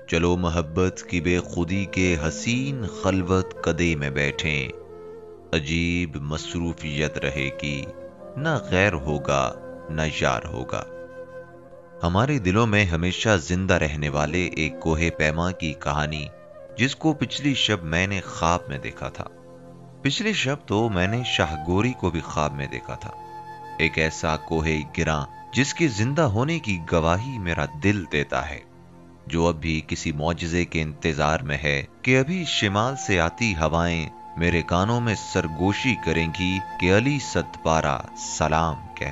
चलो मोहब्बत की बेखुदी के हसीन खलवत कदे में बैठें, अजीब मसरूफियत रहेगी, न गैर होगा न यार होगा। हमारे दिलों में हमेशा जिंदा रहने वाले एक कोहे पैमा की कहानी, जिसको पिछली शब मैंने ख्वाब में देखा था। पिछली शब तो मैंने शाहगोरी को भी ख्वाब में देखा था। एक ऐसा कोहे गिरा जिसके जिंदा होने की गवाही मेरा दिल देता है, जो अब भी किसी मौजज़े के इंतजार में है कि अभी शिमाल से आती हवाएं मेरे कानों में सरगोशी करेंगी कि अली सतपारा सलाम कह